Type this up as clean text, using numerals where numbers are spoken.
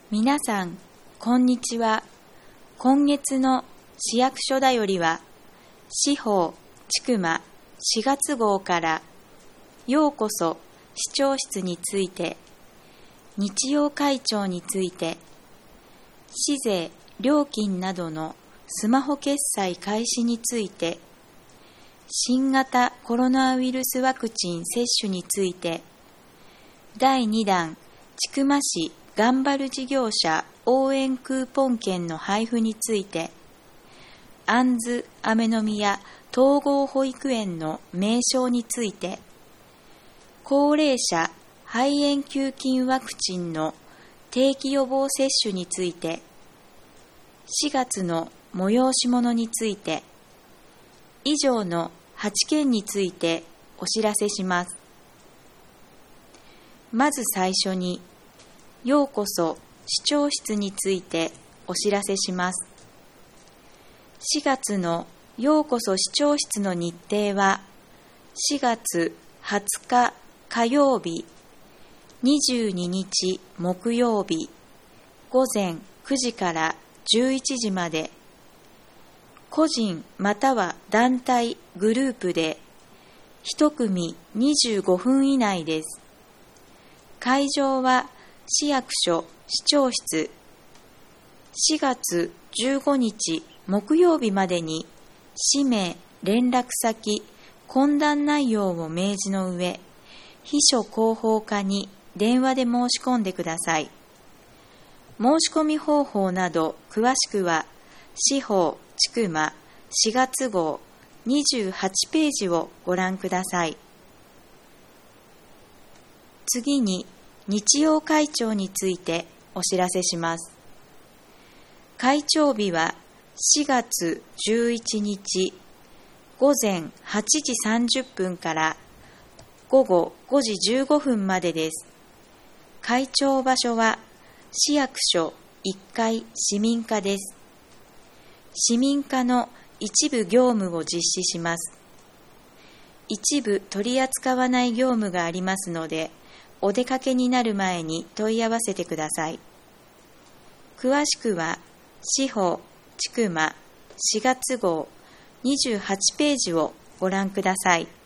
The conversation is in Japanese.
皆さん、こんにちは。今月の市役所だよりは、市法千曲4月号からようこそ市長室について、日曜会長について、市税、料金などのスマホ決済開始について、新型コロナウイルスワクチン接種について、第2弾千曲市頑張る事業者応援クーポン券の配布について、杏雨宮統合保育園の名称について、高齢者肺炎球菌ワクチンの定期予防接種について、4月の催し物について、以上の8件についてお知らせします。まず最初に、ようこそ市長室についてお知らせします。4月のようこそ市長室の日程は、4月20日火曜日、22日木曜日、午前9時から11時まで、個人または団体グループで1組25分以内です。会場は市役所市長室。4月15日木曜日までに氏名、連絡先、懇談内容を明示の上、秘書広報課に電話で申し込んでください。申し込み方法など詳しくは市法千曲4月号28ページをご覧ください。次に日曜会長についてお知らせします。会長日は4月11日午前8時30分から午後5時15分までです。会長場所は市役所1階市民課です。市民課の一部業務を実施します。一部取り扱わない業務がありますので、お出かけになる前に問い合わせてください。詳しくは市法千曲4月号28ページをご覧ください。